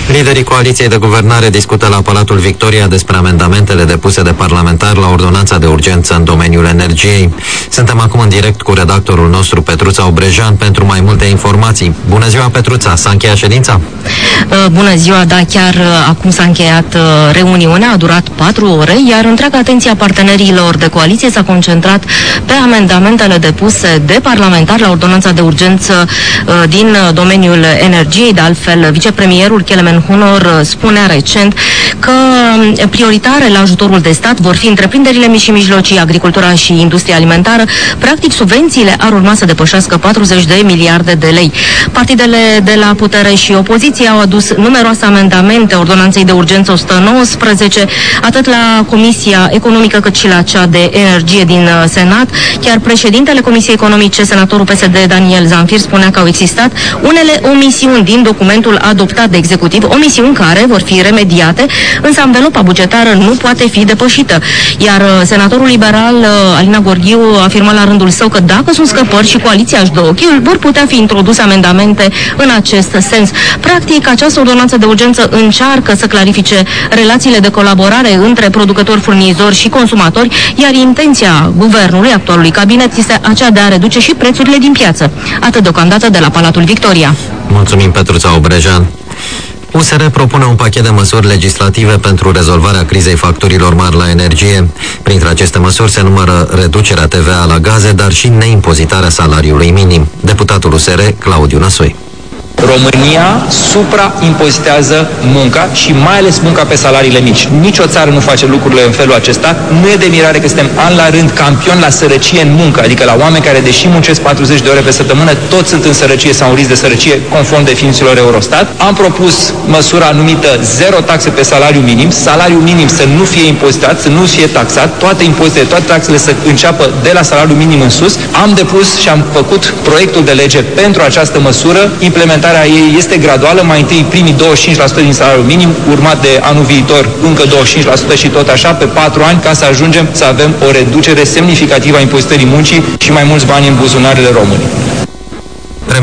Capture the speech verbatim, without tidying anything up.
Liderii coaliției de guvernare discută la Palatul Victoria despre amendamentele depuse de parlamentari la ordonanța de urgență în domeniul energiei. Suntem acum în direct cu redactorul nostru, Petruța Obrejan, pentru mai multe informații. Bună ziua, Petruța! S-a încheiat ședința? Bună ziua, da, chiar acum s-a încheiat reuniunea, a durat patru ore, iar întreaga atenție a partenerilor de coaliție s-a concentrat pe amendamentele depuse de parlamentari la ordonanța de urgență din domeniul energiei. De altfel, vicepremierul Kelemen Hunor spunea recent că prioritare la ajutorul de stat vor fi întreprinderile mici și mijlocii, agricultura și industria alimentară. Practic, subvențiile ar urma să depășească patruzeci de miliarde de lei. Partidele de la putere și opoziție au adus numeroase amendamente ordonanței de urgență o sută nouăsprezece, atât la Comisia Economică cât și la cea de Energie din Senat. Chiar președintele Comisiei Economice, senatorul P S D Daniel Zamfir, spunea că au existat unele omisiuni din documentul adoptat de executiv, omisiuni care vor fi remediate, însă anvelopa bugetară nu poate fi depășită. Iar senatorul liberal Alina Gorghiu afirma la rândul său că dacă sunt scăpări și coaliția își dă ochiul, vor putea fi introduse amendamente în acest sens. Practic, această ordonanță de urgență încearcă să clarifice relațiile de colaborare între producători, furnizori și consumatori, iar intenția guvernului, actualului cabinet, este aceea de a reduce și prețurile din piață. Atât deocamdată de la Palatul Victoria. Mulțumim, Petruța Obrejan. U S R propune un pachet de măsuri legislative pentru rezolvarea crizei facturilor mari la energie. Printre aceste măsuri se numără reducerea T V A la gaze, dar și neimpozitarea salariului minim. Deputatul U S R, Claudiu Năsoi. România supraimpozitează munca și mai ales munca pe salariile mici. Nici o țară nu face lucrurile în felul acesta. Nu e de mirare că suntem an la rând campioni la sărăcie în muncă, adică la oameni care, deși muncesc patruzeci de ore pe săptămână, toți sunt în sărăcie sau în risc de sărăcie, conform definițiilor Eurostat. Am propus măsura numită zero taxe pe salariu minim, salariul minim să nu fie impozitat, să nu fie taxat, toate impozitele, toate taxele să înceapă de la salariul minim în sus. Am depus și am făcut proiectul de lege pentru această măsură. Implementarea ei este graduală, mai întâi primii douăzeci și cinci la sută din salariul minim, urmat de anul viitor încă douăzeci și cinci la sută și tot așa pe patru ani, ca să ajungem să avem o reducere semnificativă a impozitării muncii și mai mulți bani în buzunarele românilor.